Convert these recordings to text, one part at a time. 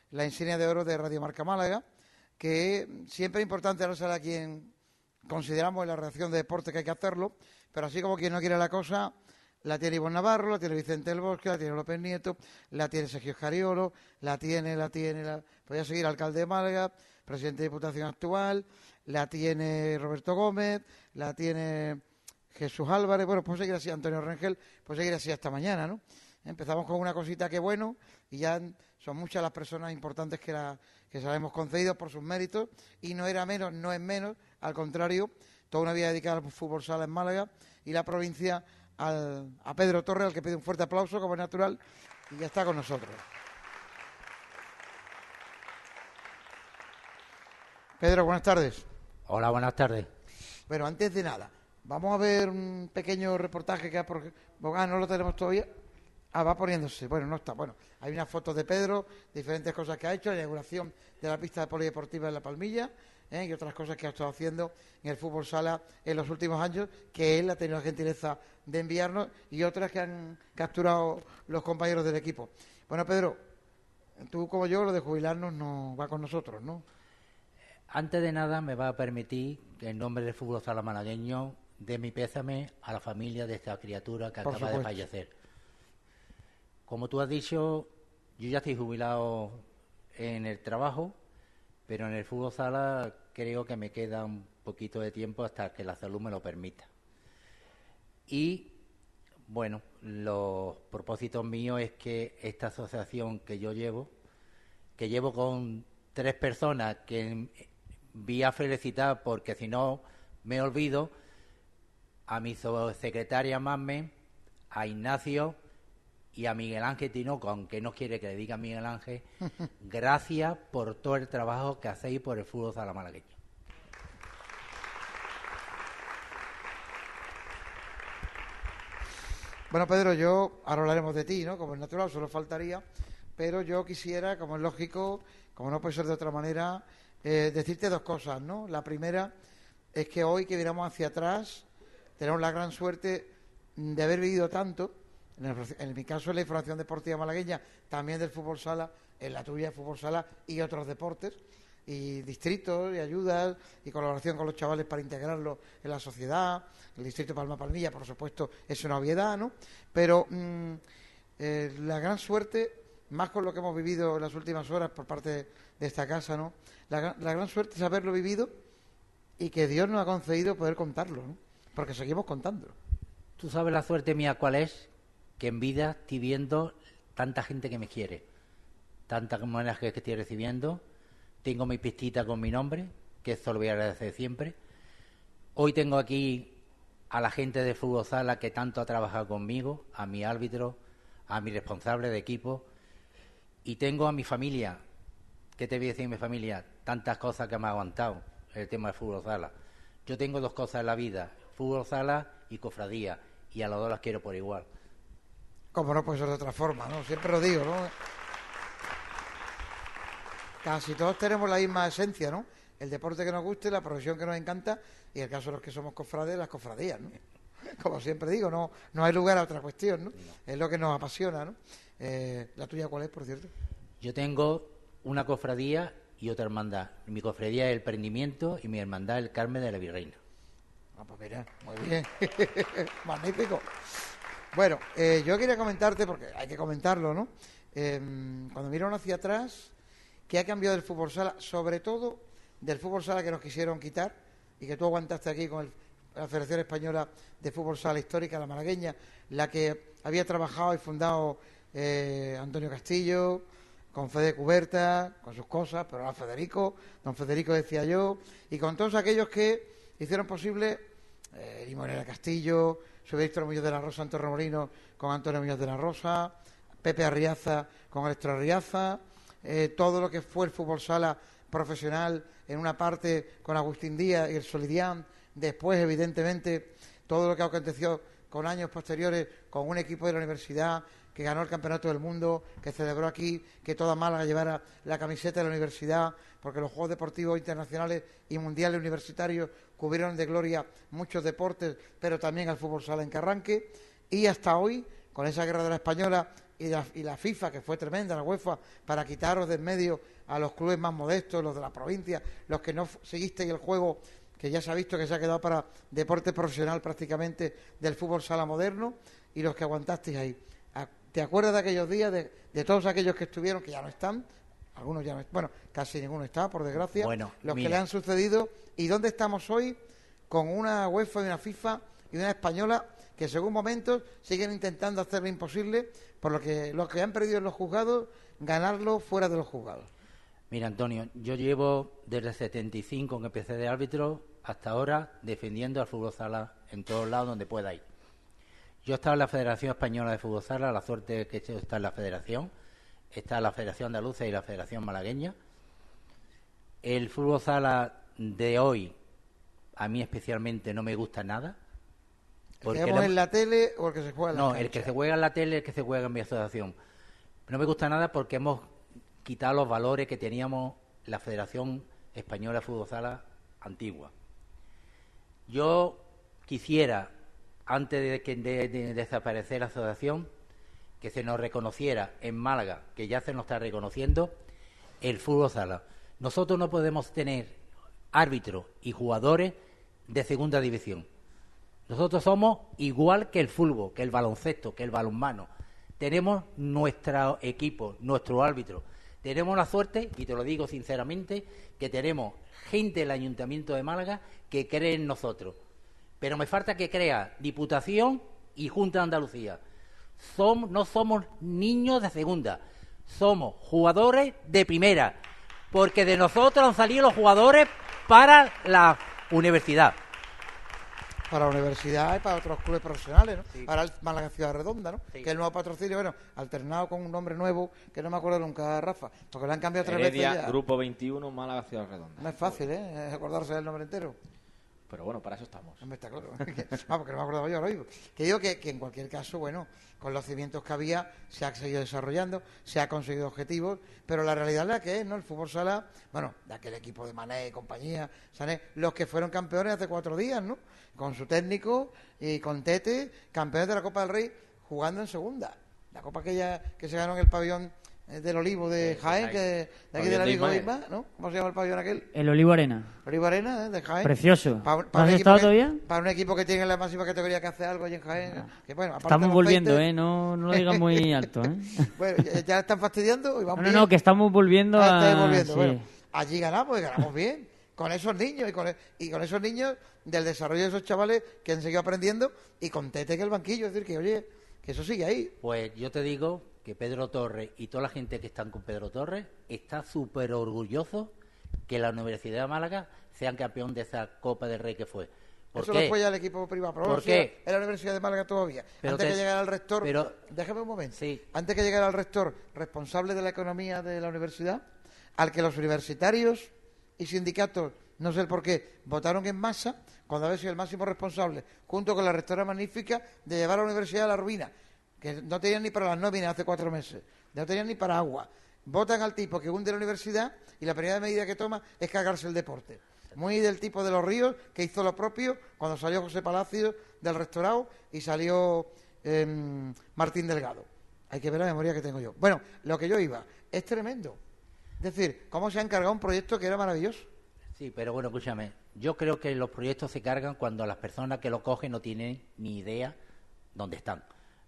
la insignia de oro de Radio Marca Málaga, que siempre es importante dársela a quien consideramos en la redacción de deporte que hay que hacerlo, pero así como quien no quiere la cosa, la tiene Ivonne Navarro, la tiene Vicente del Bosque, la tiene López Nieto, la tiene Sergio Escariolo, podría seguir alcalde de Málaga, presidente de Diputación actual, la tiene Roberto Gómez, la tiene Jesús Álvarez, bueno, pues seguir así, Antonio Rengel, pues seguir así hasta mañana, ¿no? Empezamos con una cosita que bueno, y ya son muchas las personas importantes que se las hemos concedido por sus méritos, y no era menos, no es menos, al contrario, toda una vida dedicada al fútbol sala en Málaga y la provincia, a Pedro Torres, al que pide un fuerte aplauso, como es natural, y ya está con nosotros. Pedro, buenas tardes. Hola, buenas tardes. Bueno, antes de nada, vamos a ver un pequeño reportaje que no lo tenemos todavía. Va poniéndose. Bueno, no está. Bueno, hay unas fotos de Pedro, diferentes cosas que ha hecho, la inauguración de la pista de polideportiva en La Palmilla, y otras cosas que ha estado haciendo en el fútbol sala en los últimos años, que él ha tenido la gentileza de enviarnos, y otras que han capturado los compañeros del equipo. Bueno, Pedro, tú como yo, lo de jubilarnos no va con nosotros, ¿no? Antes de nada, me va a permitir que en nombre del fútbol sala malagueño dé mi pésame a la familia de esta criatura que acaba de fallecer. Como tú has dicho, yo ya estoy jubilado en el trabajo, pero en el fútbol sala creo que me queda un poquito de tiempo hasta que la salud me lo permita. Y, bueno, los propósitos míos es que esta asociación que llevo con 3 personas que voy a felicitar porque si no me olvido, a mi secretaria Marmen, a Ignacio y a Miguel Ángel Tinoco, aunque no quiere que le diga Miguel Ángel, gracias por todo el trabajo que hacéis por el fútbol sala malagueño. Bueno, Pedro, ahora hablaremos de ti, ¿no? Como es natural, solo faltaría, pero yo quisiera, como es lógico, como no puede ser de otra manera, decirte 2 cosas, ¿no? La primera es que hoy que miramos hacia atrás, tenemos la gran suerte de haber vivido tanto. En mi caso, en la información deportiva malagueña, también del fútbol sala, en la tuya, fútbol sala y otros deportes, y distritos, y ayudas, y colaboración con los chavales para integrarlos en la sociedad. El distrito Palma-Palmilla, por supuesto, es una obviedad, ¿no? Pero la gran suerte, más con lo que hemos vivido en las últimas horas por parte de esta casa, ¿no? La gran suerte es haberlo vivido y que Dios nos ha concedido poder contarlo, ¿no? Porque seguimos contándolo. ¿Tú sabes la suerte mía cuál es? Que en vida estoy viendo tanta gente que me quiere, tantas homenajes que estoy recibiendo. Tengo mi pistita con mi nombre, que eso lo voy a agradecer siempre. Hoy tengo aquí a la gente de fútbol sala que tanto ha trabajado conmigo, a mi árbitro, a mi responsable de equipo, y tengo a mi familia. ¿Qué te voy a decir mi familia? Tantas cosas que me ha aguantado el tema del fútbol sala. Yo tengo 2 cosas en la vida, fútbol sala y cofradía, y a las 2 las quiero por igual. Como no puede ser de otra forma, ¿no? Siempre lo digo, ¿no? Casi todos tenemos la misma esencia, ¿no? El deporte que nos guste, la profesión que nos encanta, y el caso de los que somos cofrades, las cofradías, ¿no? Como siempre digo, no hay lugar a otra cuestión, ¿no? Es lo que nos apasiona, ¿no? ¿La tuya cuál es, por cierto? Yo tengo una cofradía y otra hermandad. Mi cofradía es el Prendimiento y mi hermandad el Carmen de la Virreina. Pues mira, muy bien. Magnífico. Bueno, yo quería comentarte, porque hay que comentarlo, ¿no? Cuando miro hacia atrás, ¿qué ha cambiado del fútbol sala? Sobre todo del fútbol sala que nos quisieron quitar y que tú aguantaste aquí con la Federación Española de Fútbol Sala Histórica, la malagueña, la que había trabajado y fundado Antonio Castillo, con Fede Cuberta, con sus cosas, pero ahora don Federico decía yo, y con todos aquellos que hicieron posible Limonera Castillo, soy Víctor Muñoz de la Rosa, Antonio Romolino con Antonio Muñoz de la Rosa, Pepe Arriaza con Electro Arriaza, todo lo que fue el fútbol sala profesional en una parte con Agustín Díaz y el Solidián, después evidentemente todo lo que aconteció con años posteriores con un equipo de la universidad que ganó el Campeonato del Mundo, que celebró aquí, que toda Málaga llevara la camiseta de la universidad, porque los Juegos Deportivos Internacionales y Mundiales Universitarios cubrieron de gloria muchos deportes, pero también al fútbol sala en Carranque, y hasta hoy, con esa guerra de la Española, y la FIFA, que fue tremenda, la UEFA, para quitaros de en medio a los clubes más modestos, los de la provincia, los que no seguisteis el juego, que ya se ha visto que se ha quedado para deporte profesional prácticamente del fútbol sala moderno, y los que aguantasteis ahí. ¿Te acuerdas de aquellos días, de todos aquellos que estuvieron, que ya no están? Algunos ya no, bueno, casi ninguno está, por desgracia, bueno, los mira, que le han sucedido. ¿Y dónde estamos hoy? Con una UEFA y una FIFA y una española que según momentos siguen intentando hacer lo imposible, por lo que los que han perdido en los juzgados, ganarlo fuera de los juzgados. Mira, Antonio, yo llevo desde el 75 que empecé de árbitro hasta ahora defendiendo al fútbol sala en todos lados donde pueda ir. Yo he estado en la Federación Española de Fútbol Sala, la suerte que he hecho está en la Federación, está la Federación Andaluza y la Federación Malagueña. El fútbol sala de hoy, a mí especialmente, no me gusta nada. ¿El que vemos en la tele o el que se juega en la cancha? No, el que se juega en la tele, el que se juega en mi asociación. No me gusta nada porque hemos quitado los valores que teníamos la Federación Española de Fútbol Sala antigua. Yo quisiera, antes de desaparecer la asociación, que se nos reconociera en Málaga, que ya se nos está reconociendo, el fútbol sala. Nosotros no podemos tener árbitros y jugadores de segunda división. Nosotros somos igual que el fútbol, que el baloncesto, que el balonmano. Tenemos nuestro equipo, nuestro árbitro. Tenemos la suerte, y te lo digo sinceramente, que tenemos gente del Ayuntamiento de Málaga que cree en nosotros. Pero me falta que crea Diputación y Junta de Andalucía. No somos niños de segunda, somos jugadores de primera, porque de nosotros han salido los jugadores para la universidad. Para la universidad y para otros clubes profesionales, ¿no? Sí. Para el Málaga Ciudad Redonda, ¿no? Sí. Que el nuevo patrocinio, bueno, alternado con un nombre nuevo, que no me acuerdo nunca, Rafa, porque lo han cambiado 3 veces ya. Grupo 21, Málaga Ciudad Redonda. No es fácil, acordarse del nombre entero. Pero bueno, para eso estamos. No me está claro. Porque no me acordaba yo ahora mismo. Que digo que en cualquier caso, bueno, con los cimientos que había, se ha seguido desarrollando, se ha conseguido objetivos, pero la realidad es la que es, ¿no? El fútbol sala, bueno, de aquel equipo de Mané y compañía, Sané, los que fueron campeones hace 4 días, ¿no? Con su técnico y con Tete, campeones de la Copa del Rey, jugando en segunda. La copa aquella que se ganó en el pabellón del Olivo de Jaén, que de aquí del amigo Isma, ¿no? ¿Cómo se llama el pabellón aquel? El Olivo Arena. Olivo Arena, de Jaén. Precioso. ¿Has estado todavía? Para un equipo que tiene la máxima categoría que hace algo allí en Jaén. No. Que, bueno, estamos volviendo, no lo digas muy alto, Bueno, ya están fastidiando y vamos bien. No, que estamos volviendo volviendo. Sí. Bueno, allí ganamos y ganamos bien. Con esos niños y con esos niños del desarrollo de esos chavales que han seguido aprendiendo y con Tete en el banquillo. Es decir, que oye, que eso sigue ahí. Pues yo te digo que Pedro Torres y toda la gente que están con Pedro Torres está súper orgulloso que la Universidad de Málaga sea campeón de esa Copa del Rey que fue. Eso lo fue ya el equipo privado. ¿Por qué? En la Universidad de Málaga todavía. Pero antes que llegara el rector... déjame un momento. Sí. Antes que llegara el rector responsable de la economía de la universidad, al que los universitarios y sindicatos, no sé el por qué, votaron en masa, cuando había sido el máximo responsable, junto con la rectora magnífica, de llevar a la universidad a la ruina, que no tenían ni para las nóminas hace 4 meses, no tenían ni para agua. Votan al tipo que hunde la universidad y la primera medida que toma es cargarse el deporte. Muy del tipo de los Ríos, que hizo lo propio cuando salió José Palacios del restaurado y salió Martín Delgado. Hay que ver la memoria que tengo yo. Bueno, lo que yo iba, es tremendo. Es decir, cómo se ha encargado un proyecto que era maravilloso. Sí, pero bueno, escúchame, yo creo que los proyectos se cargan cuando las personas que lo cogen no tienen ni idea dónde están.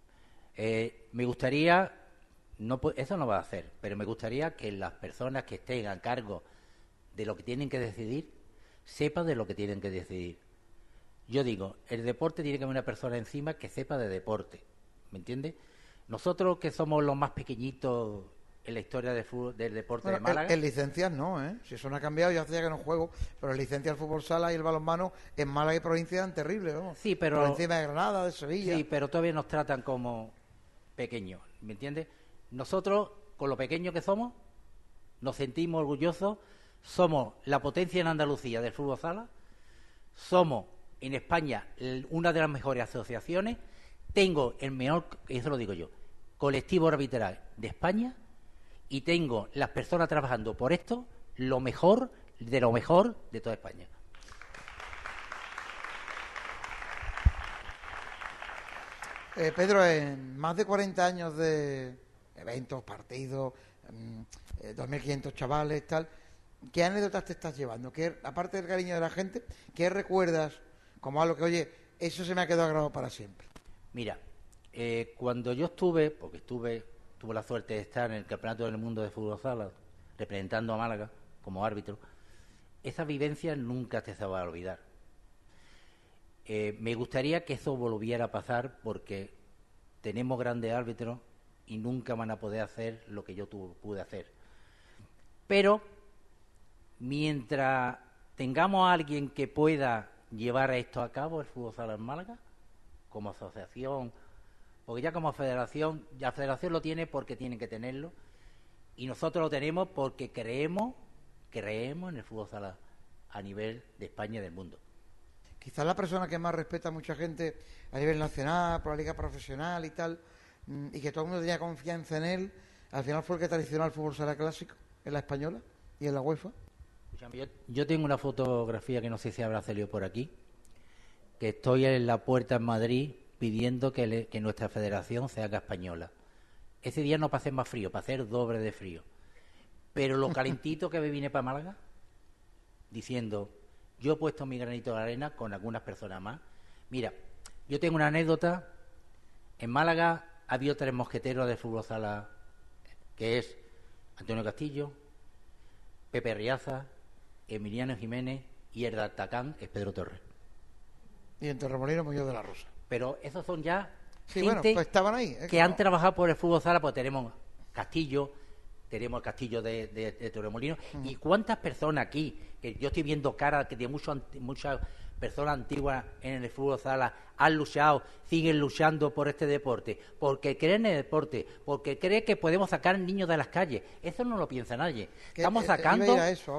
Me gustaría, eso no va a hacer, pero me gustaría que las personas que estén a cargo de lo que tienen que decidir, sepan de lo que tienen que decidir. Yo digo, el deporte tiene que haber una persona encima que sepa de deporte, ¿me entiendes? Nosotros que somos los más pequeñitos en la historia del deporte de Málaga. En licencias no, si eso no ha cambiado, yo hace ya que no juego, pero en licencias el fútbol sala y el balonmano en Málaga y provincia eran terribles, ¿no? Sí, pero... Por encima de Granada, de Sevilla. Sí, pero todavía nos tratan como pequeños, ¿me entiendes? Nosotros, con lo pequeños que somos, nos sentimos orgullosos, somos la potencia en Andalucía del fútbol sala, somos en España una de las mejores asociaciones, tengo el mejor, eso lo digo yo, colectivo arbitral de España, y tengo las personas trabajando por esto lo mejor de toda España. Pedro, en más de 40 años de eventos, partidos, 2.500 chavales, tal. ¿Qué anécdotas te estás llevando? Aparte del cariño de la gente, ¿qué recuerdas como algo que, oye, eso se me ha quedado grabado para siempre? Mira, cuando yo tuve la suerte de estar en el Campeonato del Mundo de Fútbol Sala, representando a Málaga como árbitro, esa vivencia nunca te se va a olvidar. Me gustaría que eso volviera a pasar porque tenemos grandes árbitros y nunca van a poder hacer lo que yo pude hacer. Pero mientras tengamos a alguien que pueda llevar esto a cabo, el fútbol sala en Málaga, como asociación, porque ya como federación, la federación lo tiene porque tiene que tenerlo, y nosotros lo tenemos porque creemos en el fútbol sala a nivel de España y del mundo. Quizás la persona que más respeta a mucha gente a nivel nacional, por la liga profesional y tal, y que todo el mundo tenía confianza en él, al final fue el que traicionó al fútbol sala clásico en la española y en la UEFA. Yo tengo una fotografía que no sé si habrá salido por aquí, que estoy en la puerta en Madrid pidiendo que nuestra federación se haga española. Ese día no pasé más frío, pasé el doble de frío. Pero lo calentito que me vine para Málaga, diciendo, yo he puesto mi granito de arena con algunas personas más. Mira, yo tengo una anécdota. En Málaga ha habido 3 mosqueteros de fútbol sala, que es Antonio Castillo, Pepe Riaza, Emiliano Jiménez y el D'Artacán es Pedro Torres. Y en Torremolinos Muñoz de la Rosa. Pero esos son ya sí, gente bueno, pues estaban ahí, que han trabajado por el fútbol sala, pues tenemos Castillo, tenemos el Castillo de Torremolinos. ¿Y cuántas personas aquí, que yo estoy viendo caras de muchas personas antiguas en el fútbol sala, han luchado, siguen luchando por este deporte? Porque creen en el deporte, porque creen que podemos sacar niños de las calles. Eso no lo piensa nadie. Estamos sacando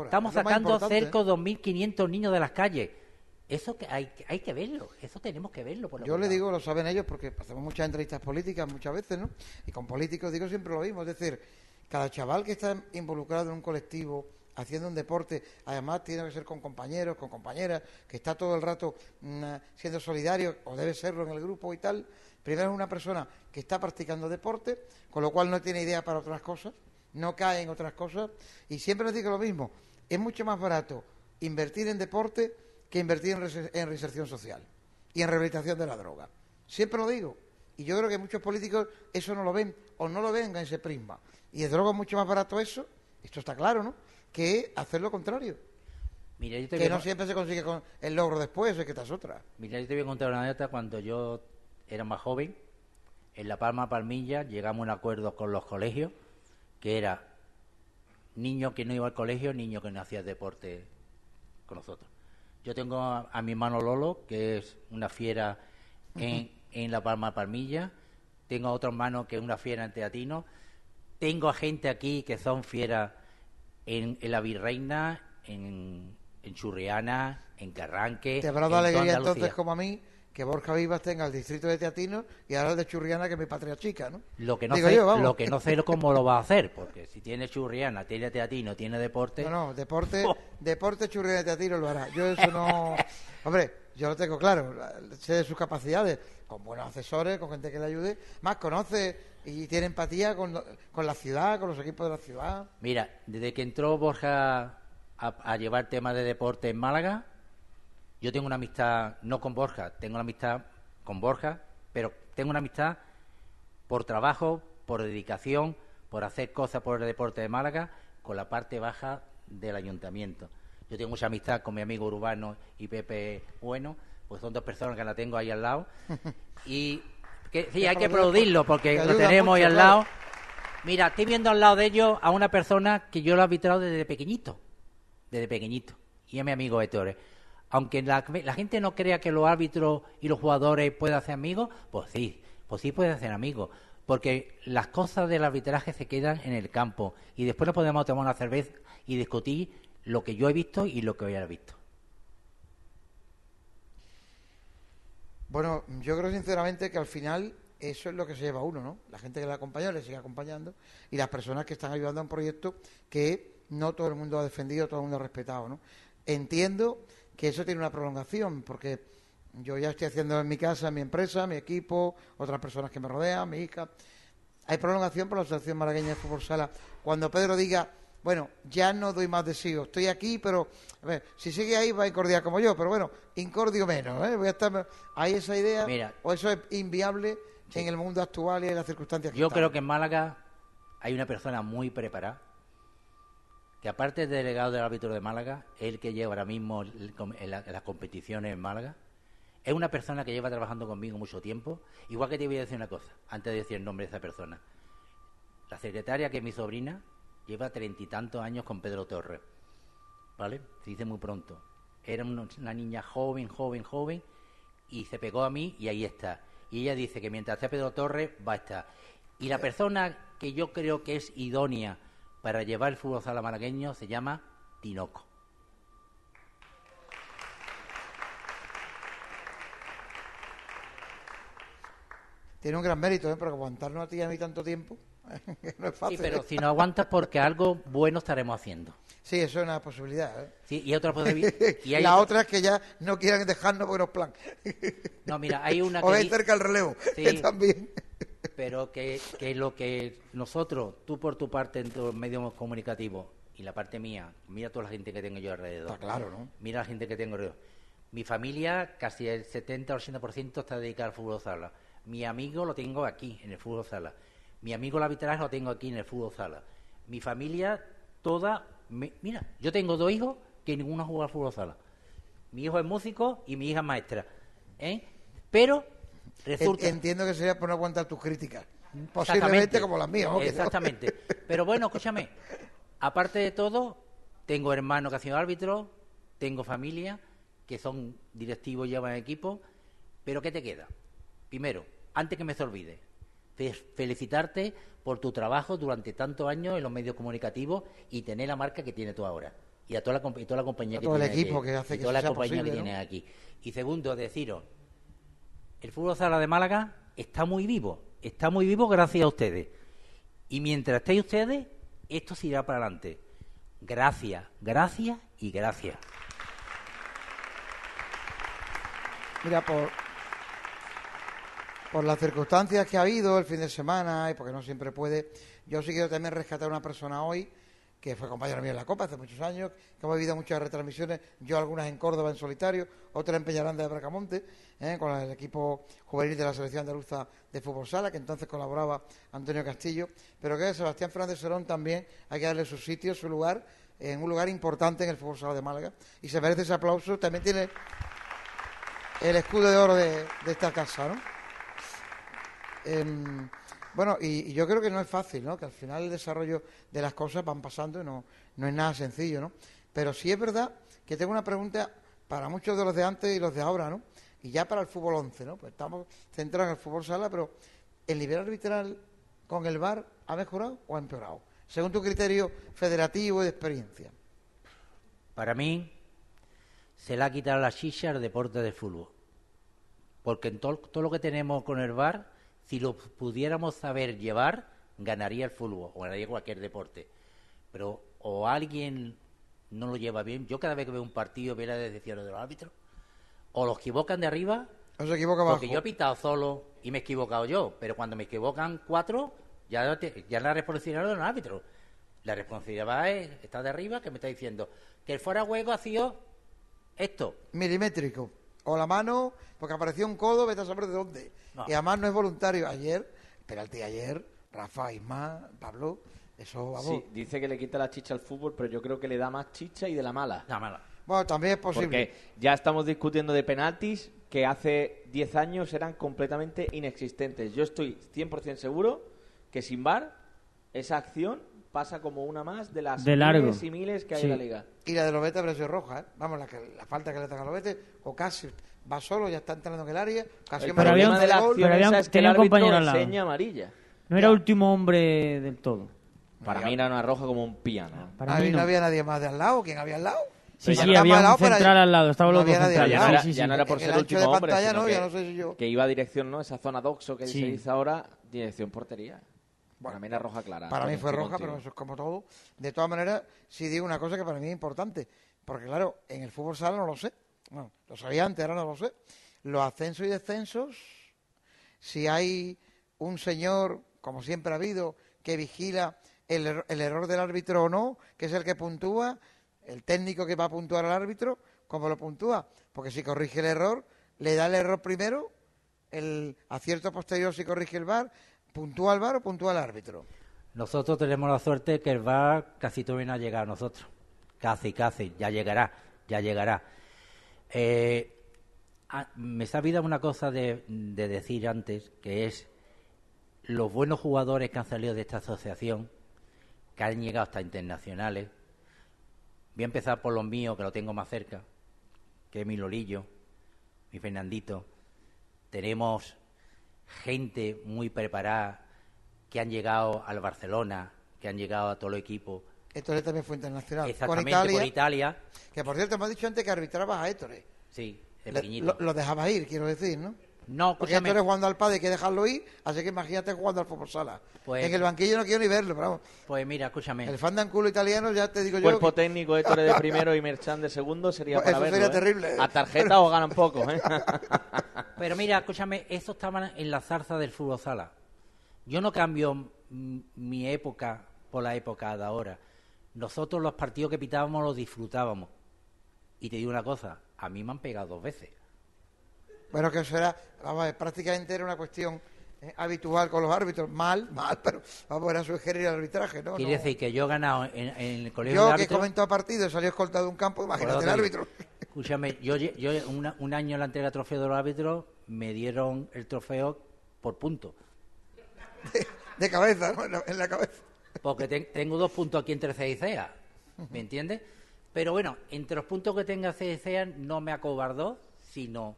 cerca de 2.500 niños de las calles. Eso que hay que verlo, eso tenemos que verlo. Yo le digo, lo saben ellos, porque hacemos muchas entrevistas políticas muchas veces, ¿no? Y con políticos digo siempre lo mismo, es decir, cada chaval que está involucrado en un colectivo, haciendo un deporte, además tiene que ser con compañeros, con compañeras, que está todo el rato siendo solidario, o debe serlo en el grupo y tal. Primero es una persona que está practicando deporte, con lo cual no tiene idea para otras cosas, no cae en otras cosas, y siempre les digo lo mismo, es mucho más barato invertir en deporte que invertir en reinserción social y en rehabilitación de la droga. Siempre lo digo. Y yo creo que muchos políticos eso no lo ven, o no lo ven en ese prisma. Y de droga es mucho más barato eso, esto está claro, ¿no?, que hacer lo contrario. Mira, no siempre se consigue con el logro después, es que esta es otra. Mira, yo te voy a contar una anécdota. Cuando yo era más joven, en La Palma Palmilla, llegamos a un acuerdo con los colegios, que era niño que no iba al colegio, niño que no hacía deporte con nosotros. Yo tengo a mi hermano Lolo, que es una fiera en La Palma Palmilla. Tengo a otro hermano que es una fiera en Teatino. Tengo a gente aquí que son fieras en La Virreina, en Churriana, en Carranque. Te habrá dado alegría entonces, como a mí, que Borja Vivas tenga el distrito de Teatino y ahora el de Churriana, que es mi patria chica, ¿no? Lo que no sé cómo lo va a hacer, porque si tiene Churriana, tiene Teatino, tiene deporte... No, deporte Churriana y Teatino lo hará. Yo eso no... Hombre, yo lo tengo claro, sé de sus capacidades, con buenos asesores, con gente que le ayude, más conoce y tiene empatía con la ciudad, con los equipos de la ciudad. Mira, desde que entró Borja a llevar temas de deporte en Málaga, yo tengo una amistad, no con Borja, tengo una amistad con Borja, pero tengo una amistad por trabajo, por dedicación, por hacer cosas por el deporte de Málaga, con la parte baja del ayuntamiento. Yo tengo mucha amistad con mi amigo Urbano y Pepe Bueno, pues son 2 personas que la tengo ahí al lado. Y que sí, hay que aplaudirlo porque lo tenemos ahí al lado. Mira, estoy viendo al lado de ellos a una persona que yo lo he arbitrado desde pequeñito, y es mi amigo Héctor. Aunque la gente no crea que los árbitros y los jugadores puedan hacer amigos, pues sí pueden hacer amigos, porque las cosas del arbitraje se quedan en el campo y después nos podemos tomar una cerveza y discutir lo que yo he visto y lo que hoy he visto. Bueno, yo creo sinceramente que al final eso es lo que se lleva uno, ¿no? La gente que le acompaña le sigue acompañando y las personas que están ayudando a un proyecto que no todo el mundo ha defendido, todo el mundo ha respetado, ¿no? Entiendo que eso tiene una prolongación, porque yo ya estoy haciendo en mi casa, en mi empresa, mi equipo, otras personas que me rodean, mi hija. hay prolongación por la Asociación Malagueña de Fútbol Sala. Cuando Pedro diga, bueno, ya no doy más de sí, estoy aquí, pero a ver, si sigue ahí va a incordiar como yo, pero bueno, incordio menos, ¿eh? Voy a estar... ¿Hay esa idea? Mira, ¿O eso es inviable en el mundo actual y en las circunstancias que yo estamos? creo que en Málaga hay una persona muy preparada, que aparte del delegado del árbitro de Málaga, es el que lleva ahora mismo las competiciones en Málaga. Es una persona que lleva trabajando conmigo mucho tiempo. Ñigual que te voy a decir una cosa, antes de decir el nombre de esa persona. La secretaria, que es mi sobrina, lleva 30 y tantos años con Pedro Torres, ¿vale? Se dice muy pronto. Era una niña joven, y se pegó a mí y ahí está. Y ella dice que mientras esté Pedro Torres, va a estar. Y la persona que yo creo que es idónea para llevar el fútbol sala malagueño se llama Tinoco. Tiene un gran mérito, ¿eh? Porque aguantarnos a ti y a mí tanto tiempo no es fácil. Sí, pero si no aguantas, porque algo bueno estaremos haciendo. Sí, eso es una posibilidad, ¿eh? Sí, y otra posibilidad. La otra es que ya no quieran dejarnos porque nos plan. No, mira, hay una o que... es cerca el relevo, Sí, que también. pero que lo que nosotros, tú por tu parte en tus medios comunicativos y la parte mía, mira toda la gente que tengo yo alrededor. Está claro, ¿no? Mira la gente que tengo alrededor. Mi familia, casi el 70 o 80% está dedicada al fútbol sala. Mi amigo lo tengo aquí, en el fútbol sala. Mi amigo el arbitraje lo tengo aquí, en el fútbol sala. Mi familia toda... Mira, yo tengo 2 hijos que ninguno juega al fútbol sala. Mi hijo es músico y mi hija es maestra. ¿Eh? Pero resulta... Entiendo que sería por no aguantar tus críticas. Posiblemente como las mías. ¿No? Exactamente. Pero bueno, escúchame. Aparte de todo, tengo hermanos que han sido árbitros, tengo familia que son directivos y llevan equipo. Pero ¿qué te queda? Primero, antes que me se olvide, felicitarte por tu trabajo durante tantos años en los medios comunicativos y tener la marca que tienes tú ahora. Y a toda la compañía que todo el tienes equipo aquí, que hace y que toda la sea compañía posible, que ¿no? tienes aquí. Y segundo, deciros, el fútbol sala de Málaga está muy vivo gracias a ustedes. Y mientras estéis ustedes, esto se irá para adelante. Gracias, gracias y gracias. Mira, por las circunstancias que ha habido el fin de semana y porque no siempre puede, yo sí quiero también rescatar a una persona hoy que fue compañero mío en la Copa hace muchos años, que hemos vivido muchas retransmisiones, yo algunas en Córdoba en solitario, otras en Peñaranda de Bracamonte, con el equipo juvenil de la selección andaluza de fútbol sala, que entonces colaboraba Antonio Castillo, pero que Sebastián Fernández Serón también hay que darle su sitio, su lugar, en un lugar importante en el fútbol sala de Málaga, y se merece ese aplauso. También tiene el escudo de oro de esta casa, ¿no? Bueno, y yo creo que no es fácil, ¿no? Que al final el desarrollo de las cosas van pasando y no es nada sencillo, ¿no? Pero sí es verdad que tengo una pregunta para muchos de los de antes y los de ahora, ¿no? Y ya para el fútbol 11, ¿no? Pues estamos centrados en el fútbol sala, pero ¿el nivel arbitral con el VAR ha mejorado o ha empeorado? Según tu criterio federativo y de experiencia. Para mí, se le ha quitado la chicha al deporte de fútbol. Porque en todo lo que tenemos con el VAR, si lo pudiéramos saber llevar, ganaría el fútbol o ganaría cualquier deporte. Pero o alguien no lo lleva bien. Yo cada vez que veo un partido veo las decisiones de los árbitros. O los equivocan de arriba. O se equivoca abajo. Porque yo he pitado solo y me he equivocado yo. Pero cuando me equivocan 4, ya la responsabilidad no es del árbitro. La responsabilidad está de arriba, que me está diciendo que el fuera de juego ha sido esto. Milimétrico. O la mano, porque apareció un codo, vete a saber de dónde. No. Y además no es voluntario. Ayer, penalti ayer, Rafa, Isma, Pablo, eso vamos. Sí, dice que le quita la chicha al fútbol, pero yo creo que le da más chicha y de la mala. La mala. Bueno, también es posible. Porque ya estamos discutiendo de penaltis que hace 10 años eran completamente inexistentes. Yo estoy 100% seguro que sin VAR esa acción pasa como una más de las de largo. miles y miles que hay en la liga. Y la de Lobete habría sido roja, ¿eh? Vamos, la falta que le toca a Lobete, o casi va solo, ya está entrando en el área, casi El Pero había problema un- de la gol. acción pero había esa un- es que el tenía un árbitro compañero al lado. enseña amarilla. No era último hombre del todo. Para mí era una roja como un piano. Para Ahí mí no no. había nadie más de al lado. ¿Quién había al lado? Sí, Ya sí, estaba había al lado, un pero central al lado. Estaban no los dos había nadie al centrales. lado. Ya, Sí, sí, ya sí. no era por En ser el el ancho último de hombre, pantalla, sino no, que, ya no sé si yo. que iba a dirección, ¿no? Esa zona doxo que Sí. se dice ahora, dirección portería. Para mí era roja clara. Para mí fue Estoy roja, contigo. pero eso es como todo. De todas maneras, sí digo una cosa que para mí es importante. Porque claro, en el fútbol sala no lo sé. Bueno, lo sabía antes, ahora no lo sé. Los ascensos y descensos, si hay un señor como siempre ha habido, que vigila el error del árbitro o no, que es el que puntúa, el técnico que va a puntuar al árbitro, ¿cómo lo puntúa? Porque si corrige el error, le da el error primero, el acierto posterior si corrige el VAR, ¿puntúa al VAR o puntúa al árbitro? Nosotros tenemos la suerte que el VAR casi todavía no ha llegado a nosotros. Casi, ya llegará. Me está olvidando una cosa de decir antes, que es los buenos jugadores que han salido de esta asociación, que han llegado hasta internacionales. Voy a empezar por los míos, que lo tengo más cerca, que es mi Lolillo, mi Fernandito. Tenemos gente muy preparada que han llegado al Barcelona, que han llegado a todo el equipo. Ettore también fue internacional. Exactamente, por Italia. Que por cierto, me has dicho antes que arbitrabas a Ettore. Sí, de pequeñito. Lo dejabas ir, quiero decir, ¿no? No, porque Ettore jugando al pádel hay que dejarlo ir, así que imagínate jugando al fútbol sala. Pues, en el banquillo no quiero ni verlo, pero vamos. Pues mira, escúchame. El fandanculo italiano, ya te digo yo. Cuerpo técnico, Ettore de primero y Merchan de segundo sería pues para eso verlo. Sería terrible. A tarjeta o ganan poco, ¿eh? Pero mira, escúchame, eso estaba en la zarza del fútbol sala. Yo no cambio mi época por la época de ahora. Nosotros los partidos que pitábamos los disfrutábamos. Y te digo una cosa, a mí me han pegado 2 veces. Bueno, que eso era, vamos a ver, prácticamente era una cuestión habitual con los árbitros. Mal, pero vamos, era sugerir el arbitraje, ¿no? Quiere decir que yo he ganado en el colegio yo de árbitros. que comentó partido y salió escoltado de un campo, imagínate el árbitro. Escúchame, yo un año en la entrega de trofeo de los árbitros me dieron el trofeo por punto. De cabeza, ¿no? En la cabeza. Porque tengo 2 puntos aquí entre C y CEA, ¿me entiendes? Pero bueno, entre los puntos que tenga C y CEA no me acobardó, sino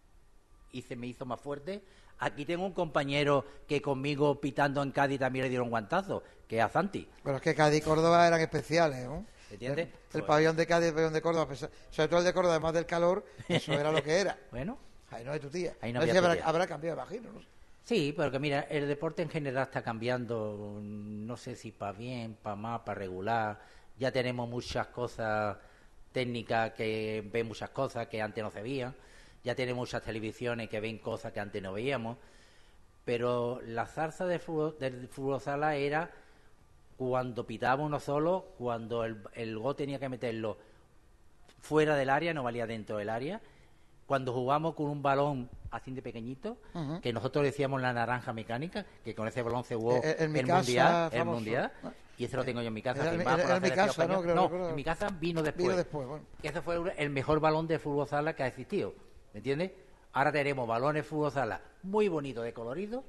me hizo más fuerte. Aquí tengo un compañero que conmigo pitando en Cádiz también le dieron guantazo, que es Azanti. Pero es que Cádiz y Córdoba eran especiales, ¿no? ¿Entiendes? El pabellón de Cádiz y el pabellón de Córdoba, sobre todo el de Córdoba, además del calor, eso era lo que era. Bueno. Ahí no es tu tía. Ahí no sé si había tu tía. habrá cambiado, imagino, ¿no? Sí, porque mira, el deporte en general está cambiando, no sé si para bien, para mal, para regular. Ya tenemos muchas cosas técnicas que ven muchas cosas que antes no se veían. Ya tenemos muchas televisiones que ven cosas que antes no veíamos. Pero la zarza del fútbol sala era cuando pitábamos uno solo, cuando el gol tenía que meterlo fuera del área, no valía dentro del área. Cuando jugamos con un balón así de pequeñito, que nosotros decíamos la naranja mecánica, que con ese balón se jugó el mundial, y ese lo tengo yo en mi casa. Era en mi casa, ¿no? No, en mi casa vino después. Bueno. Que ese fue el mejor balón de fútbol sala que ha existido, ¿me entiendes? Ahora tenemos balones de fútbol sala muy bonito de colorido,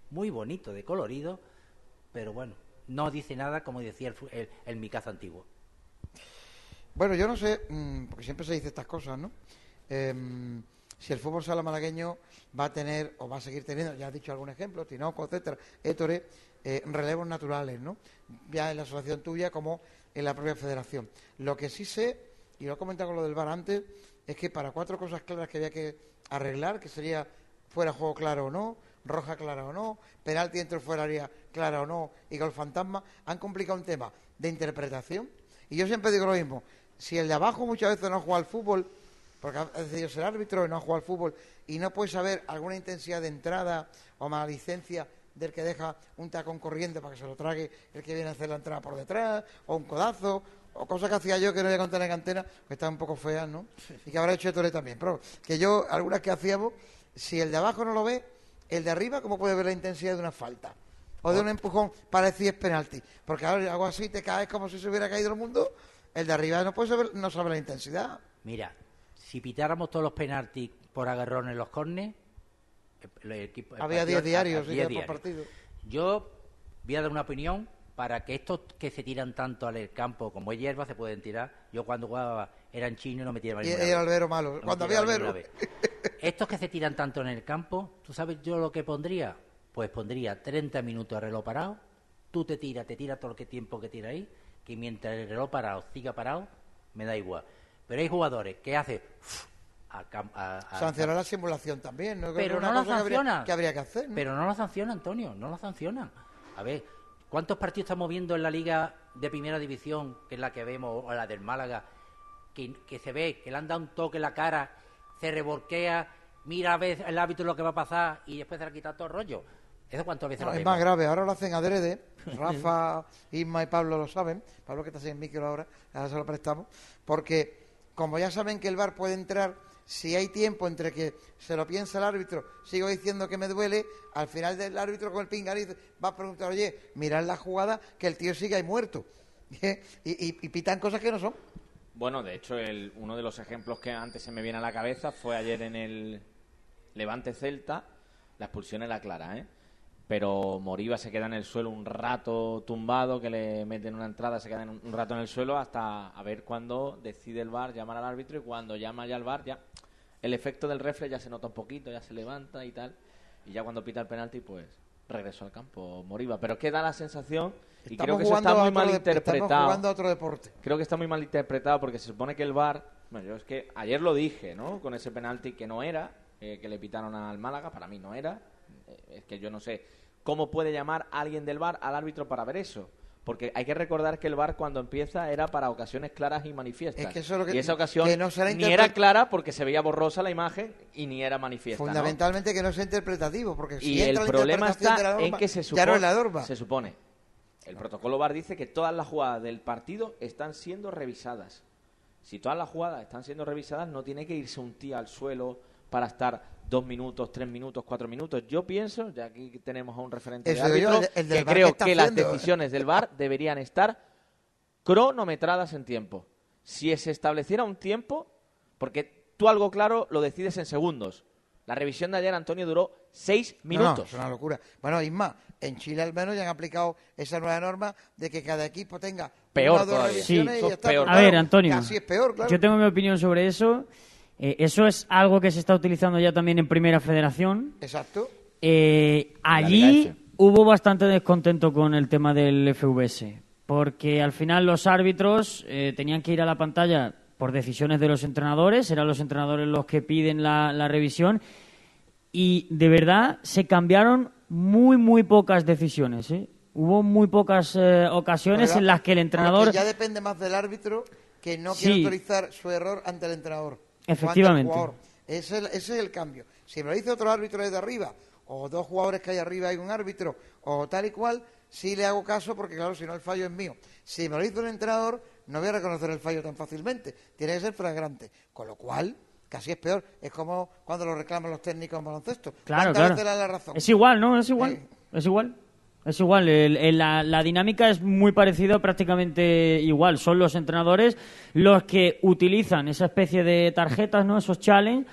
pero bueno, no dice nada como decía el mi casa antiguo. Bueno, yo no sé, porque siempre se dice estas cosas, ¿no? Si el fútbol sala malagueño va a tener o va a seguir teniendo, ya has dicho algún ejemplo, Tinoco, etcétera, Ettore, relevos naturales, ¿no? Ya en la asociación tuya como en la propia federación. Lo que sí sé, y lo he comentado con lo del VAR antes, es que para 4 cosas claras que había que arreglar, que sería fuera juego claro o no, roja clara o no, penalti dentro o fuera área clara o no, y gol fantasma, han complicado un tema de interpretación. Y yo siempre digo lo mismo, si el de abajo muchas veces no juega al fútbol, porque ha decidido ser árbitro y no ha jugado al fútbol, y no puede saber alguna intensidad de entrada o maledicencia del que deja un tacón corriente para que se lo trague el que viene a hacer la entrada por detrás, o un codazo, o cosas que hacía yo que no voy a contar en antena, que estaban un poco feas, ¿no? Y que habrá hecho Ettore también. Pero que yo, algunas que hacíamos, si el de abajo no lo ve, el de arriba, ¿cómo puede ver la intensidad de una falta? O de un empujón para decir es penalti. Porque ahora hago así, te caes como si se hubiera caído el mundo, el de arriba no puede saber, no sabe la intensidad. Mira, si pitáramos todos los penaltis por agarrón en los córneres, el equipo... Había 10 diarios, por partido. Yo voy a dar una opinión para que estos que se tiran tanto al campo, como es hierba, se pueden tirar. Yo cuando jugaba eran chinos y no me tiraban ninguna vez. Y era albero malo, cuando había albero. Estos que se tiran tanto en el campo, ¿tú sabes yo lo que pondría? Pues pondría 30 minutos de reloj parado, tú te tiras todo el tiempo que tira ahí, que mientras el reloj parado siga parado, me da igual. Pero hay jugadores que hacen... Sancionar la simulación también, ¿no? Pero no lo sancionan. Que habría que hacer, ¿no? Pero no lo sancionan, Antonio, no lo sancionan. A ver, ¿cuántos partidos estamos viendo en la Liga de Primera División, que es la que vemos, o la del Málaga, que se ve que le han dado un toque en la cara, se reborquea, mira a ver el árbitro lo que va a pasar y después se le ha quitado todo el rollo? ¿Eso cuántas veces No, lo es vemos? más grave, ahora lo hacen adrede. Rafa, Isma y Pablo lo saben. Pablo, que está sin micro ahora se lo prestamos. Porque, como ya saben que el VAR puede entrar, si hay tiempo entre que se lo piensa el árbitro, sigo diciendo que me duele, al final del árbitro con el pinganiz va a preguntar, oye, mirad la jugada, que el tío sigue ahí muerto. y pitan cosas que no son. Bueno, de hecho, uno de los ejemplos que antes se me viene a la cabeza fue ayer en el Levante Celta. La expulsión era clara, ¿eh? Pero Moriba se queda en el suelo un rato tumbado, que le meten una entrada, se queda un rato en el suelo hasta a ver cuándo decide el VAR llamar al árbitro, y cuando llama ya al VAR, ya el efecto del refle ya se nota un poquito, ya se levanta y tal, y ya cuando pita el penalti, pues regresó al campo Moriba. Pero queda la sensación, y creo que eso está muy mal interpretado. Estamos jugando a otro deporte. Creo que está muy mal interpretado porque se supone que el VAR, bueno, yo es que ayer lo dije, ¿no? Con ese penalti que no era, que le pitaron al Málaga, para mí no era. Es que yo no sé cómo puede llamar a alguien del VAR al árbitro para ver eso. Porque hay que recordar que el VAR cuando empieza era para ocasiones claras y manifiestas. Es que eso es lo que, y esa ocasión que no ni era clara porque se veía borrosa la imagen y ni era manifiesta. Fundamentalmente, ¿no? que no sea interpretativo, porque si y entra el la problema interpretación está de la norma, en que ya no es la norma. se supone. El protocolo VAR dice que todas las jugadas del partido están siendo revisadas. Si todas las jugadas están siendo revisadas, no tiene que irse un tío al suelo para estar 2 minutos, 3 minutos, 4 minutos. Yo pienso, ya aquí tenemos a un referente de árbitro, que creo que las decisiones del VAR deberían estar cronometradas en tiempo. Si se estableciera un tiempo, porque tú algo claro lo decides en segundos. La revisión de ayer, Antonio, duró 6 minutos. No, es una locura. Bueno, Isma, en Chile al menos ya han aplicado esa nueva norma de que cada equipo tenga peor una o dos todavía. revisiones, Sí, y ya está. peor. A ver, Antonio, Casi es peor, claro. yo tengo mi opinión sobre eso. Eso es algo que se está utilizando ya también en Primera Federación. Exacto. Allí hubo bastante descontento con el tema del FVS, porque al final los árbitros tenían que ir a la pantalla por decisiones de los entrenadores, eran los entrenadores los que piden la revisión, y de verdad se cambiaron muy pocas decisiones, ¿eh? Hubo muy pocas ocasiones en las que el entrenador... Porque ya depende más del árbitro, que no quiere autorizar su error ante el entrenador. Efectivamente. O ante el jugador. Ese es el cambio. Si me lo dice otro árbitro desde arriba, o dos jugadores que hay arriba hay un árbitro, o tal y cual, sí le hago caso, porque claro, si no el fallo es mío. Si me lo dice un entrenador, no voy a reconocer el fallo tan fácilmente. Tiene que ser flagrante. Con lo cual, casi es peor. Es como cuando lo reclaman los técnicos en baloncesto. Claro, ¿Cuántas veces le dan la razón? Es igual, ¿no? Es igual. Es igual. Es igual. La dinámica es muy parecida, prácticamente igual. Son los entrenadores los que utilizan esa especie de tarjetas, ¿no? Esos challenge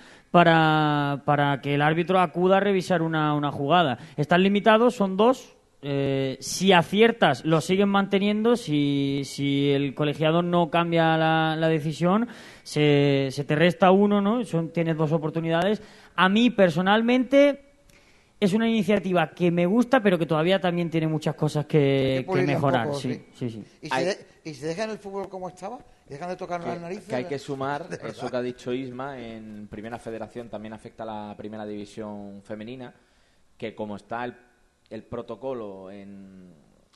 para que el árbitro acuda a revisar una jugada. Están limitados, son 2. Si aciertas, lo siguen manteniendo. Si el colegiado no cambia la decisión, se te resta 1, ¿no? Tienes 2 oportunidades. A mí, personalmente, es una iniciativa que me gusta, pero que todavía también tiene muchas cosas que mejorar. Poco, sí. ¿Y si dejan el fútbol como estaba? ¿Y dejan de tocar las narices? Que hay que sumar eso que ha dicho Isma. En Primera Federación también afecta a la Primera División femenina, que como está el protocolo en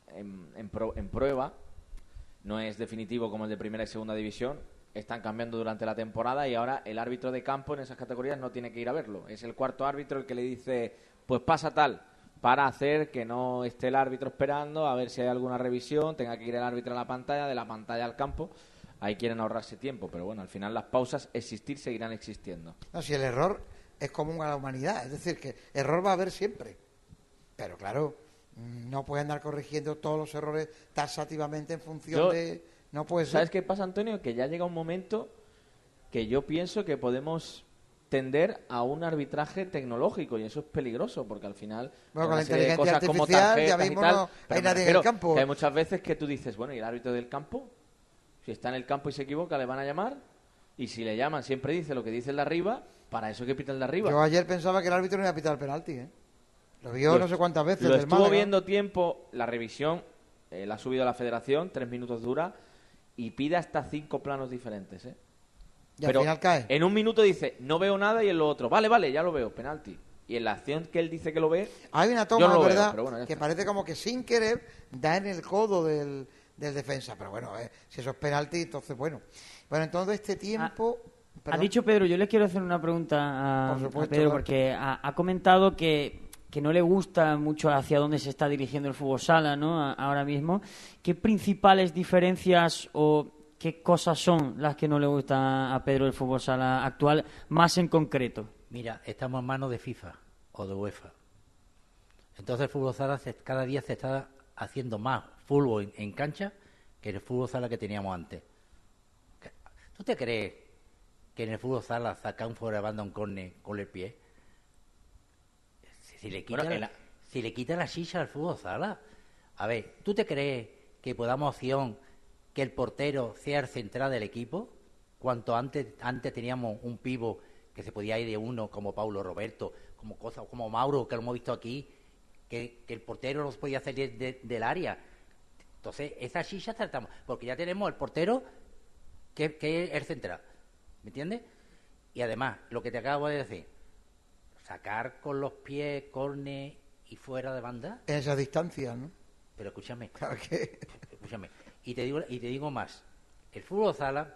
prueba, no es definitivo como el de Primera y Segunda División. Están cambiando durante la temporada y ahora el árbitro de campo en esas categorías no tiene que ir a verlo. Es el cuarto árbitro el que le dice, pues pasa tal, para hacer que no esté el árbitro esperando a ver si hay alguna revisión, tenga que ir el árbitro a la pantalla, de la pantalla al campo. Ahí quieren ahorrarse tiempo, pero bueno, al final las pausas seguirán existiendo. No, si el error es común a la humanidad, es decir, que error va a haber siempre. Pero claro, no puede andar corrigiendo todos los errores taxativamente en función de... No puede ser. ¿Sabes qué pasa, Antonio? Que ya llega un momento que yo pienso que podemos tender a un arbitraje tecnológico, y eso es peligroso, porque al final... Bueno, con la inteligencia artificial ya mismo no hay nadie en el campo. Que hay muchas veces que tú dices, bueno, ¿y el árbitro del campo? Si está en el campo y se equivoca, le van a llamar, y si le llaman siempre dice lo que dice el de arriba, para eso que pita el de arriba. Yo ayer pensaba que el árbitro no iba a pitar el penalti, ¿eh? Lo vio no sé cuántas veces. Lo estuvo viendo tiempo, la revisión, la ha subido a la federación, 3 minutos dura, y pide hasta 5 planos diferentes, ¿eh? Y al final cae. En un minuto dice, no veo nada, y en lo otro, vale, ya lo veo, penalti. Y en la acción que él dice que lo ve, hay una toma, no ¿verdad? Veo, bueno, que parece como que sin querer da en el codo del defensa. Pero bueno, si eso es penalti, entonces bueno. Bueno, entonces este tiempo... Ha dicho Pedro, yo le quiero hacer una pregunta a Pedro, porque ha comentado que que no le gusta mucho hacia dónde se está dirigiendo el fútbol sala, ¿no? Ahora mismo. ¿Qué principales diferencias o qué cosas son las que no le gusta a Pedro el fútbol sala actual, más en concreto? Mira, estamos en manos de FIFA o de UEFA. Entonces el fútbol sala cada día se está haciendo más fútbol en cancha que el fútbol sala que teníamos antes. ¿Tú te crees que en el fútbol sala saca un fuera de banda un córner con el pie? Si le quita la silla al fútbol sala. A ver, ¿tú te crees que podamos opción que el portero sea el central del equipo? Cuanto antes teníamos un pivo que se podía ir de uno, como Paulo Roberto, como Mauro, que lo hemos visto aquí, que el portero no se podía salir del área. Entonces, esa silla tratamos, porque ya tenemos el portero que es el central, ¿me entiendes? Y además, lo que te acabo de decir, sacar con los pies, córner y fuera de banda. En esa distancia, ¿no? Pero escúchame, Claro que... escúchame. Y te digo más, el fútbol sala,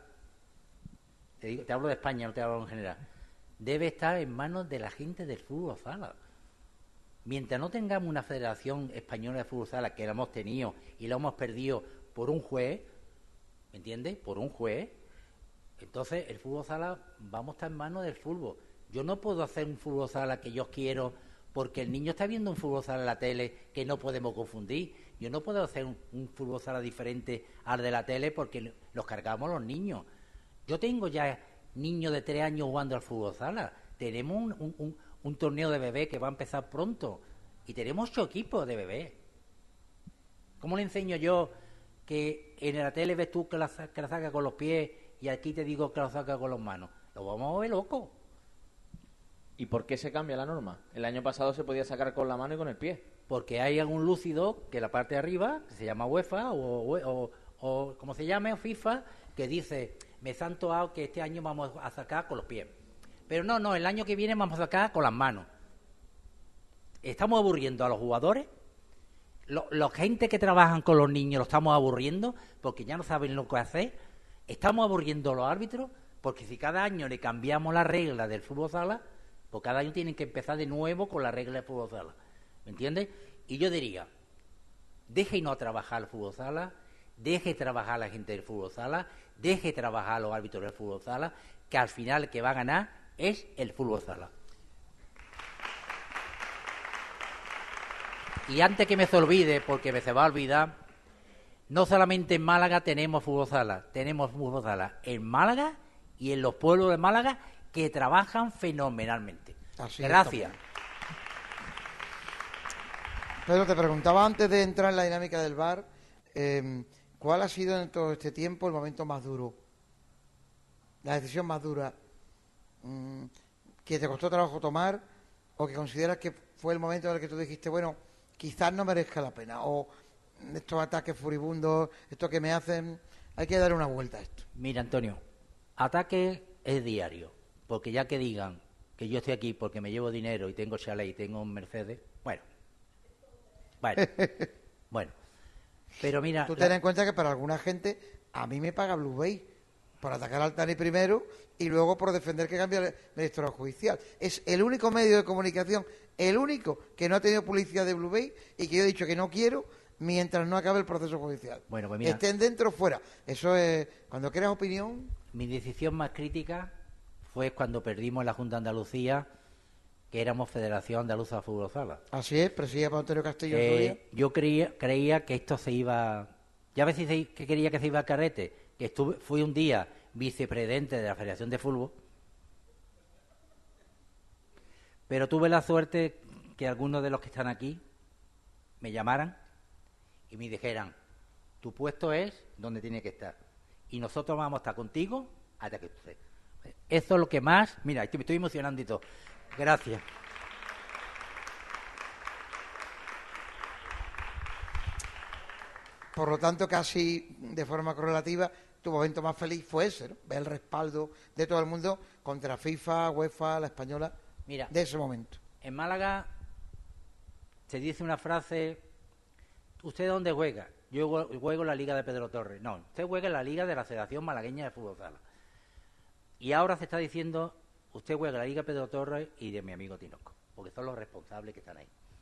te hablo de España, no te hablo en general, debe estar en manos de la gente del fútbol sala. Mientras no tengamos una federación española de fútbol sala, que la hemos tenido y la hemos perdido por un juez, ¿me entiendes? Por un juez, entonces el fútbol sala vamos a estar en manos del fútbol. Yo no puedo hacer un fútbol sala que yo quiero porque el niño está viendo un fútbol sala en la tele que no podemos confundir. Yo no puedo hacer un fútbol sala diferente al de la tele porque los cargamos los niños. Yo tengo ya niños de 3 años jugando al fútbol sala. Tenemos un torneo de bebé que va a empezar pronto y tenemos 8 equipos de bebé. ¿Cómo le enseño yo que en la tele ves tú que la saca con los pies y aquí te digo que la saca con las manos? Lo vamos a ver loco. ¿Y por qué se cambia la norma? El año pasado se podía sacar con la mano y con el pie. Porque hay algún lúcido que la parte de arriba, que se llama UEFA o como se llame, o FIFA, que dice, me han antojado que este año vamos a sacar con los pies. Pero no, el año que viene vamos a sacar con las manos. Estamos aburriendo a los jugadores. La gente que trabajan con los niños lo estamos aburriendo porque ya no saben lo que hacer. Estamos aburriendo a los árbitros porque si cada año le cambiamos la regla del fútbol sala, pues cada año tienen que empezar de nuevo con la regla del fútbol sala. ¿Me entiendes? Y yo diría, déjenos trabajar el fútbol sala, deje trabajar a la gente del fútbol sala, deje trabajar a los árbitros del fútbol sala, que al final el que va a ganar es el fútbol sala. Y antes que me se olvide, porque se va a olvidar, no solamente en Málaga tenemos fútbol sala en Málaga y en los pueblos de Málaga que trabajan fenomenalmente. Así Gracias. Pedro, te preguntaba antes de entrar en la dinámica del VAR, ¿cuál ha sido en todo este tiempo el momento más duro? La decisión más dura que te costó trabajo tomar o que consideras que fue el momento en el que tú dijiste, bueno, quizás no merezca la pena, o estos ataques furibundos, esto que me hacen, hay que dar una vuelta a esto. Mira, Antonio, ataque es diario, porque ya que digan que yo estoy aquí porque me llevo dinero y tengo chalet y tengo un Mercedes, bueno, pero mira... Tú ten en cuenta que para alguna gente, a mí me paga Blue Bay por atacar al Tani primero y luego por defender que cambie el ministro judicial. Es el único medio de comunicación, el único que no ha tenido publicidad de Blue Bay y que yo he dicho que no quiero mientras no acabe el proceso judicial. Bueno, pues mira, estén dentro o fuera. Eso es, cuando creas opinión... Mi decisión más crítica fue cuando perdimos la Junta de Andalucía, que éramos Federación Andaluza de Fútbol Sala. Así es, presidida por Antonio Castillo. Yo creía que esto se iba... Ya ves que quería que se iba al carrete, que fui un día vicepresidente de la Federación de Fútbol, pero tuve la suerte que algunos de los que están aquí me llamaran y me dijeran, tu puesto es donde tiene que estar y nosotros vamos a estar contigo hasta que tú estés. Eso es lo que más... Mira, me estoy emocionando y todo. Gracias. Por lo tanto, casi de forma correlativa, tu momento más feliz fue ese, ¿no? Ver el respaldo de todo el mundo contra FIFA, UEFA, la española, Mira, de ese momento. En Málaga se dice una frase, ¿usted dónde juega? Yo juego en la Liga de Pedro Torres. No, usted juega en la Liga de la Federación Malagueña de Fútbol Sala. Y ahora se está diciendo, usted juega en la Liga Pedro Torres y de mi amigo Tinoco, porque son los responsables que están ahí.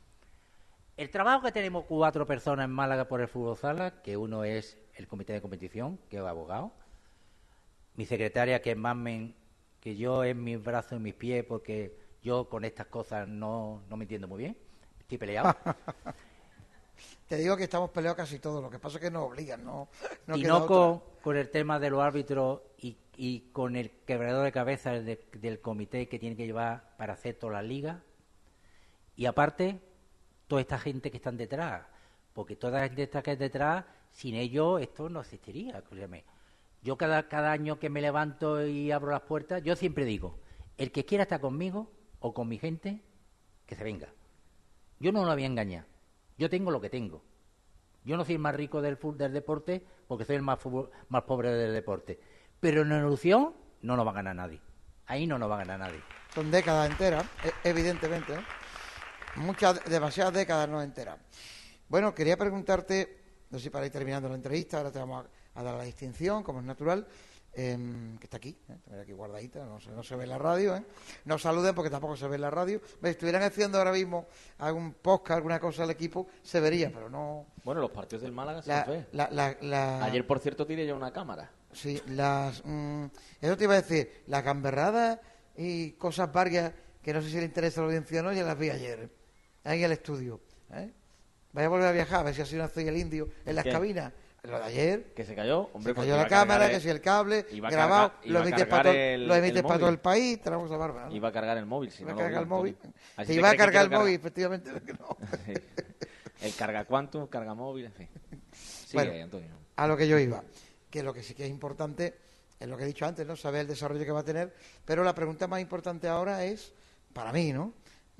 El trabajo que tenemos 4 personas en Málaga por el fútbol sala, que uno es el comité de competición, que es abogado, mi secretaria, que es Marmen, que yo en mis brazos y mis pies, porque yo con estas cosas no me entiendo muy bien, estoy peleado. Te digo que estamos peleados casi todos, lo que pasa es que nos obligan, no y queda no otra. con el tema de los árbitros y con el quebradero de cabeza del comité que tiene que llevar para hacer todas las ligas. Y aparte, toda esta gente que están detrás, porque toda la gente esta que es detrás, sin ellos esto no existiría. Escúchame. Yo cada año que me levanto y abro las puertas, yo siempre digo, el que quiera estar conmigo o con mi gente, que se venga. Yo no lo voy a engañar. Yo tengo lo que tengo. Yo no soy el más rico del deporte porque soy el más pobre del deporte. Pero en evolución no nos va a ganar nadie. Ahí no nos va a ganar nadie. Son décadas enteras, evidentemente, ¿eh? Demasiadas décadas no enteras. Bueno, quería preguntarte, no sé si para ir terminando la entrevista, ahora te vamos a dar la distinción, como es natural, que está aquí, también aquí guardadita, no se ve en la radio, no saluden porque tampoco se ve en la radio. Si estuvieran haciendo ahora mismo algún podcast, alguna cosa al equipo, se vería, pero no. Bueno, los partidos del Málaga se ve. Ayer, por cierto, tiré yo una cámara. Sí, eso te iba a decir, las gamberradas y cosas varias que no sé si le interesa a la audiencia o no, ya las vi ayer, ahí en el estudio. Vaya a volver a viajar, a ver si así no estoy el indio en las cabinas. Lo de ayer, que se cayó, hombre, se cayó la cámara, que si el cable, grabado, lo emites para todo el país, te la vamos a barba, ¿no? Iba a cargar el móvil, si iba no a cargar el móvil. Así te iba a cargar el móvil, efectivamente. No. El carga cuánto, carga móvil, en fin. Sigue, bueno, Antonio. A lo que yo iba, que lo que sí que es importante es lo que he dicho antes, ¿no? Saber el desarrollo que va a tener, pero la pregunta más importante ahora es, para mí, ¿no?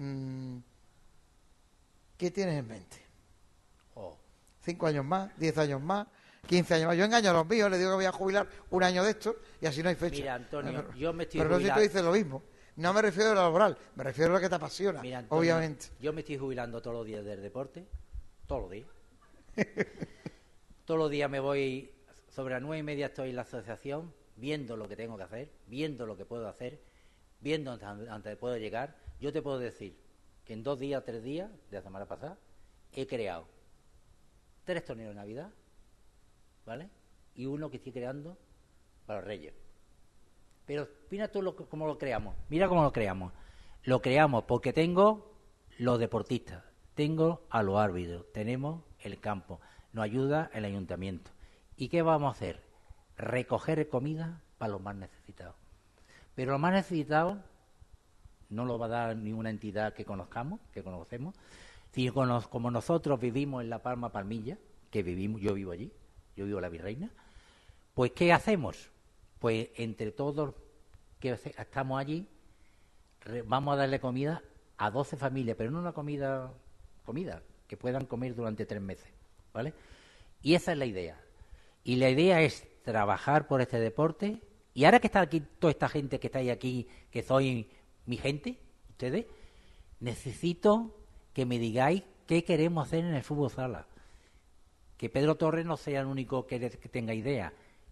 ¿Qué tienes en mente? 5 años más, 10 años más, 15 años más. Yo engaño a los míos, les digo que voy a jubilar un año de esto y así no hay fecha. Mira, Antonio, yo me estoy Pero no sé si tú dices lo mismo. No me refiero a lo laboral, me refiero a lo que te apasiona, Mira, Antonio, obviamente. Yo me estoy jubilando todos los días del deporte, todos los días. Todos los días me voy, sobre las 9:30 estoy en la asociación, viendo lo que tengo que hacer, viendo lo que puedo hacer, viendo antes puedo llegar. Yo te puedo decir que en 2 días, 3 días, de la semana pasada, he creado 3 torneos de Navidad, ¿vale? Y uno que estoy creando para los Reyes. Pero mira tú cómo lo creamos. Mira cómo lo creamos. Lo creamos porque tengo los deportistas, tengo a los árbitros, tenemos el campo, nos ayuda el ayuntamiento. ¿Y qué vamos a hacer? Recoger comida para los más necesitados. Pero los más necesitados no lo va a dar ninguna entidad que conozcamos, que conocemos. Si como nosotros vivimos en La Palma Palmilla, yo vivo allí, yo vivo en La Virreina, pues ¿qué hacemos? Pues entre todos que estamos allí, vamos a darle comida a 12 familias, pero no una comida, que puedan comer durante 3 meses, ¿vale? Y esa es la idea. Y la idea es trabajar por este deporte, y ahora que está aquí toda esta gente que estáis aquí, que sois mi gente, ustedes, necesito que me digáis qué queremos hacer en el fútbol sala. Que Pedro Torres no sea el único que tenga idea.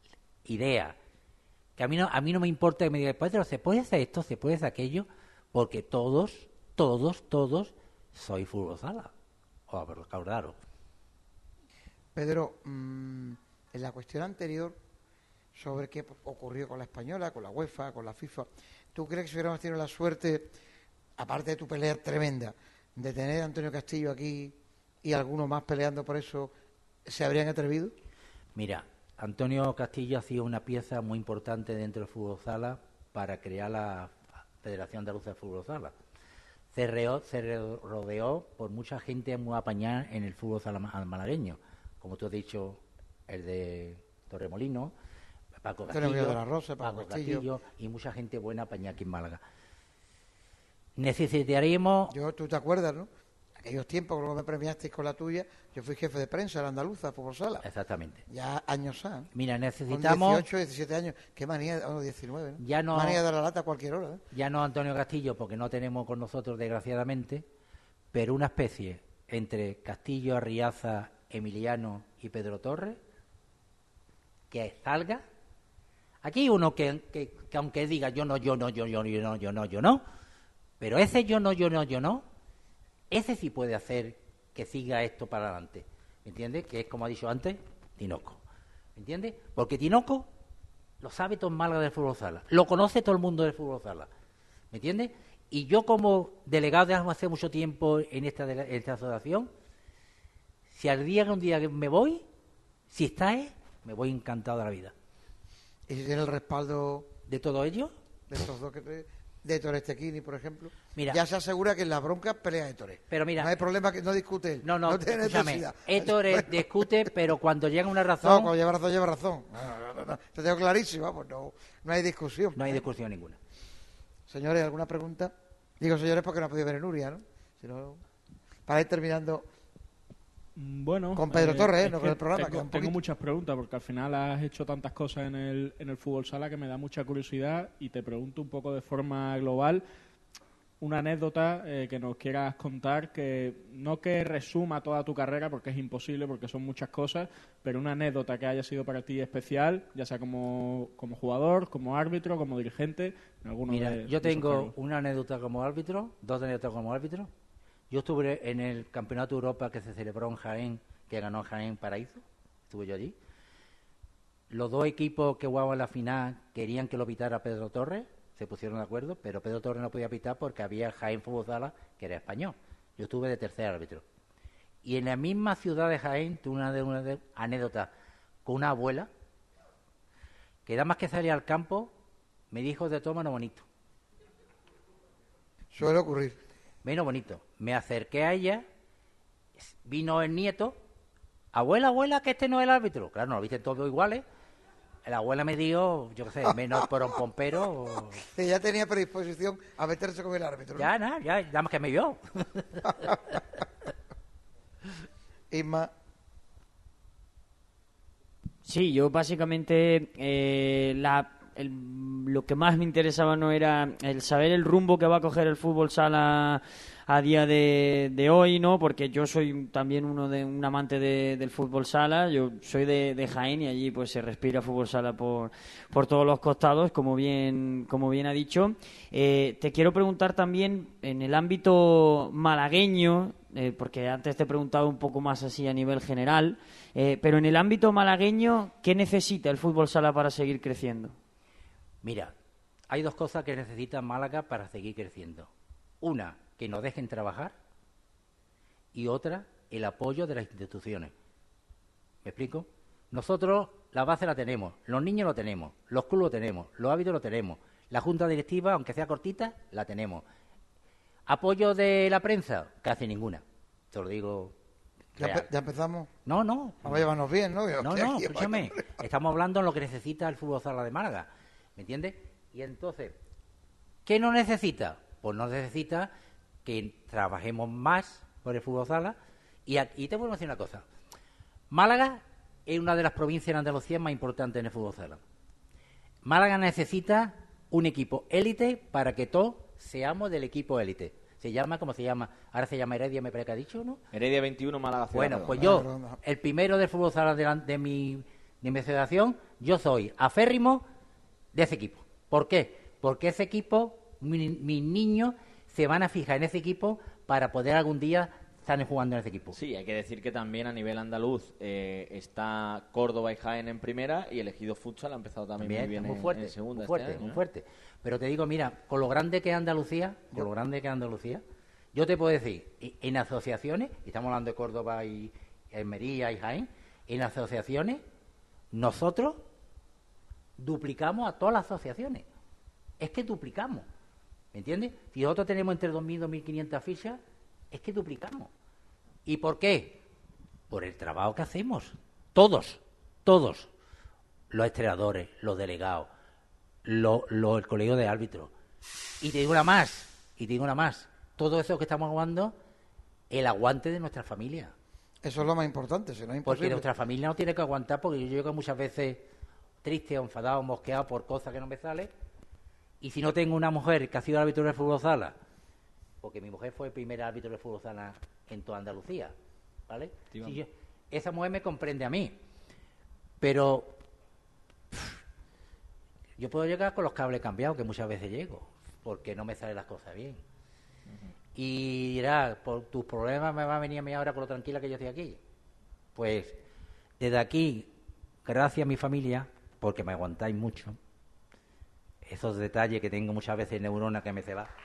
Que a mí no me importa que me digáis, Pedro, ¿se puede hacer esto? ¿Se puede hacer aquello? Porque todos sois fútbol sala. O acordaros. Pedro, en la cuestión anterior sobre qué ocurrió con la Española, con la UEFA, con la FIFA, ¿tú crees que si hubiéramos tenido la suerte, aparte de tu pelea tremenda, de tener a Antonio Castillo aquí y algunos más peleando por eso, se habrían atrevido? Mira, Antonio Castillo ha sido una pieza muy importante dentro del fútbol sala para crear la Federación Andaluza de Fútbol Sala. Se rodeó por mucha gente muy apañada en el fútbol sala malagueño, como tú has dicho, el de Torremolinos, Paco Castillo, de la Rosa, Paco Castillo y mucha gente buena apañada aquí en Málaga. Necesitaríamos... Tú te acuerdas, ¿no? Aquellos tiempos, cuando me premiasteis con la tuya, yo fui jefe de prensa de la Andaluza, fútbol sala. Exactamente. Ya años ¿eh? Mira, necesitamos... Con 18, 17 años. Qué manía, 19, ¿no? Ya no... Manía de la lata a cualquier hora, ¿eh? Ya no Antonio Castillo, porque no tenemos con nosotros, desgraciadamente, pero una especie entre Castillo, Arriaza, Emiliano y Pedro Torres, que salga. Aquí hay uno que aunque diga yo no, pero ese yo no, ese sí puede hacer que siga esto para adelante. ¿Me entiendes? Que es, como ha dicho antes, Tinoco. ¿Me entiendes? Porque Tinoco lo sabe todo en Málaga del fútbol sala. Lo conoce todo el mundo del fútbol sala. ¿Me entiendes? Y yo, como delegado de hace mucho tiempo en esta asociación, si un día que me voy, si está me voy encantado de la vida. ¿Y si tiene el respaldo ¿De todo ello? de estos dos de Ettore Stecchini, por ejemplo? Mira, ya se asegura que en la bronca pelea Ettore. Pero mira, no hay problema, que no discute él. No tiene necesidad. Ettore discute, pero cuando llega una No, razón... cuando lleva razón, lleva razón. No. Te tengo clarísimo, pues no hay discusión. No hay discusión ninguna. Señores, ¿alguna pregunta? Digo señores porque no ha podido ver Nuria, ¿no? Si no, para ir terminando... Bueno, con Pedro Torres, no con el programa. Tengo muchas preguntas porque al final has hecho tantas cosas en el fútbol sala que me da mucha curiosidad y te pregunto un poco de forma global una anécdota que nos quieras contar, que no que resuma toda tu carrera porque es imposible, porque son muchas cosas, pero una anécdota que haya sido para ti especial, ya sea como jugador, como árbitro, como dirigente. Mira, yo tengo una anécdota como árbitro, dos anécdotas como árbitro. Yo estuve en el Campeonato de Europa que se celebró en Jaén, que ganó Jaén Paraíso. Estuve yo allí. Los dos equipos que jugaban la final querían que lo pitara Pedro Torres. Se pusieron de acuerdo, pero Pedro Torres no podía pitar porque había Jaén Fútbol Sala, que era español. Yo estuve de tercer árbitro. Y en la misma ciudad de Jaén tuve una anécdota con una abuela que nada más que salía al campo me dijo de todo menos bonito. Suele ocurrir. Menos bonito. Me acerqué a ella, vino el nieto, abuela, que este no es el árbitro. Claro, no lo viste todos iguales. La abuela me dio, yo qué sé, menos por un pompero. Que ya tenía predisposición a meterse con el árbitro, ¿no? Ya, nada más que me vio. Isma. Sí, yo básicamente lo que más me interesaba no era el saber el rumbo que va a coger el fútbol sala a día de hoy, ¿no? Porque yo soy también un amante del fútbol sala. Yo soy de Jaén y allí pues se respira fútbol sala por todos los costados, como bien ha dicho. Te quiero preguntar también en el ámbito malagueño, porque antes te he preguntado un poco más así a nivel general, pero en el ámbito malagueño, ¿qué necesita el fútbol sala para seguir creciendo? Mira, hay dos cosas que necesita Málaga para seguir creciendo. Una, que nos dejen trabajar, y otra, el apoyo de las instituciones. ¿Me explico? Nosotros la base la tenemos, los niños lo tenemos, los clubes lo tenemos, los hábitos lo tenemos, la junta directiva, aunque sea cortita, la tenemos. ¿Apoyo de la prensa? Casi ninguna. Te lo digo. ¿Ya empezamos? No. Vamos a llevarnos bien, ¿no? No, escúchame. Estamos hablando de lo que necesita el fútbol sala de Málaga. ¿Me entiendes? Y entonces, ¿qué no necesita? Pues no necesita que trabajemos más por el fútbol sala. Y te voy a decir una cosa. Málaga es una de las provincias en Andalucía más importantes en el fútbol sala. Málaga necesita un equipo élite para que todos seamos del equipo élite. Se llama como se llama. Ahora se llama Heredia, me parece que ha dicho, ¿no? Heredia 21, Málaga Ciudad. Bueno, pues yo, el primero del fútbol sala de mi asociación, yo soy aférrimo de ese equipo. ¿Por qué? Porque ese equipo, mis niños se van a fijar en ese equipo para poder algún día estar jugando en ese equipo. Sí, hay que decir que también a nivel andaluz está Córdoba y Jaén en primera y el Ejido Futsal ha empezado también muy bien muy fuerte, en segunda. Muy fuerte. Pero te digo, mira, con lo grande que es Andalucía, yo te puedo decir, en asociaciones, y estamos hablando de Córdoba y Almería y Jaén, en asociaciones, nosotros duplicamos a todas las asociaciones. Es que duplicamos, ¿me entiendes? Si nosotros tenemos entre 2.000 y 2.500 fichas, es que duplicamos. ¿Y por qué? Por el trabajo que hacemos. Todos. Los entrenadores, los delegados, el colegio de árbitros. Y te digo una más. Todo eso que estamos jugando, el aguante de nuestra familia. Eso es lo más importante, si no es imposible. Porque nuestra familia no tiene que aguantar, porque yo llego muchas veces triste, enfadado, mosqueado por cosas que no me salen. Y si no tengo una mujer que ha sido árbitro de fútbol sala, porque mi mujer fue el primer árbitro de fútbol sala en toda Andalucía, ¿vale? Sí, esa mujer me comprende a mí. Pero yo puedo llegar con los cables cambiados, que muchas veces llego, porque no me salen las cosas bien. Y dirás, por tus problemas me va a venir a mí ahora con lo tranquila que yo estoy aquí. Pues desde aquí, gracias a mi familia, porque me aguantáis mucho, esos detalles que tengo muchas veces neurona que me se va.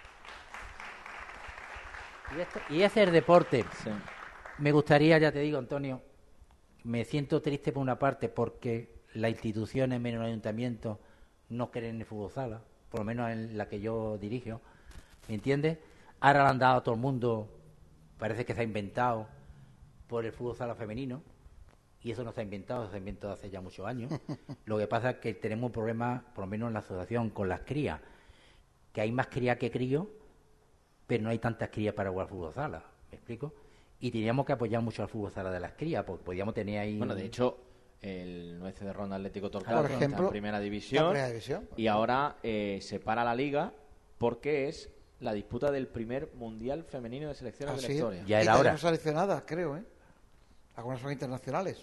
Y ese es el deporte. Sí. Me gustaría, ya te digo, Antonio, me siento triste por una parte porque las instituciones, menos el ayuntamiento, no creen en el fútbol sala, por lo menos en la que yo dirijo, ¿me entiendes? Ahora le han dado a todo el mundo, parece que se ha inventado por el fútbol sala femenino, y eso no se ha inventado, se ha inventado hace ya muchos años. Lo que pasa es que tenemos un problema, por lo menos en la asociación, con las crías, que hay más crías que críos, pero no hay tantas crías para jugar fútbol sala, ¿me explico? Y teníamos que apoyar mucho al fútbol sala de las crías, porque podíamos tener ahí... Bueno, de hecho, el Nueces de Ronda Atlético Torcal por ejemplo, está en primera división, y ahora se para la liga porque es la disputa del primer Mundial Femenino de Selecciones de la historia. Ya y era hora. tenemos seleccionadas, creo, ¿eh? Algunas son internacionales.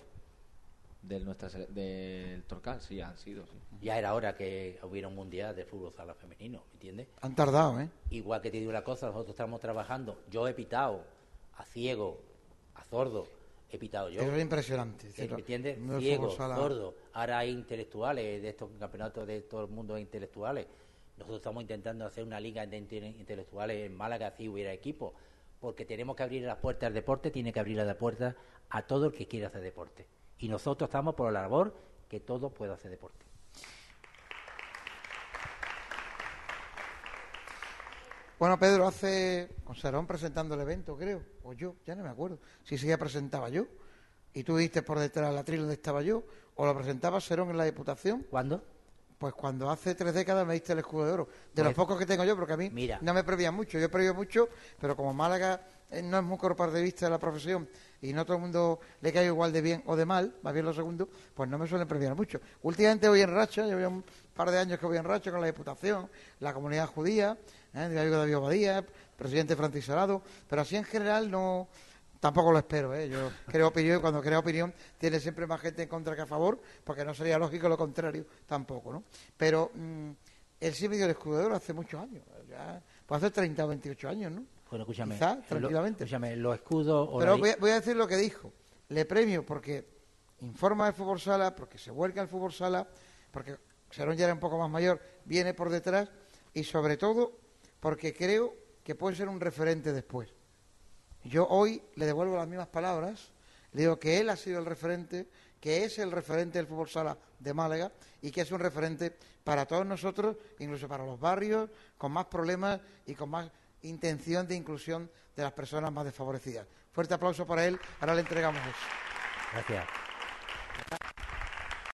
Del Torcal, sí, han sido, sí. Ya era hora que hubiera un mundial de fútbol sala femenino, ¿me entiendes? Han tardado, ¿eh? Igual que te digo una cosa, nosotros estamos trabajando, yo he pitado a ciego, a sordo, he pitado yo. Eso es impresionante. ¿Me entiendes? No es Ciego, fútbol sala. sordo. Ahora hay intelectuales de estos campeonatos de todo el mundo de intelectuales. Nosotros estamos intentando hacer una liga de intelectuales en Málaga, si hubiera equipo, porque tenemos que abrir las puertas al deporte, tiene que abrir las puertas a todo el que quiera hacer deporte. Y nosotros estamos por la labor que todo pueda hacer deporte. Bueno, Pedro, hace con Serón presentando el evento, creo, o yo, ya no me acuerdo, si ya presentaba yo, y tú viste por detrás la tril donde estaba yo, o lo presentaba Serón en la Diputación. ¿Cuándo? Pues cuando hace 3 décadas me diste el escudo de oro, de los pocos que tengo yo, porque a mí no me premian mucho, yo he premiado mucho, pero como Málaga no es muy corporativista de la profesión y no todo el mundo le cae igual de bien o de mal, más bien lo segundo, pues no me suelen premiar mucho. Últimamente voy en racha, llevo un par de años que voy en racha con la Diputación, la comunidad judía, David Obadía, presidente Francis Salado, pero así en general no... Tampoco lo espero, yo creo opinión, y cuando creo opinión tiene siempre más gente en contra que a favor, porque no sería lógico lo contrario tampoco, ¿no? Pero él sí me dio el escudo de oro hace muchos años, ya, pues hace 30 o 28 años, ¿no? Bueno, escúchame. Quizás, tranquilamente. Escúchame, los escudos... Pero voy a decir lo que dijo. Le premio porque informa del fútbol sala, porque se vuelca al fútbol sala, porque Serón ya era un poco más mayor, viene por detrás, y sobre todo porque creo que puede ser un referente después. Yo hoy le devuelvo las mismas palabras, le digo que él ha sido el referente, que es el referente del fútbol sala de Málaga y que es un referente para todos nosotros, incluso para los barrios, con más problemas y con más intención de inclusión de las personas más desfavorecidas. Fuerte aplauso para él, ahora le entregamos eso. Gracias.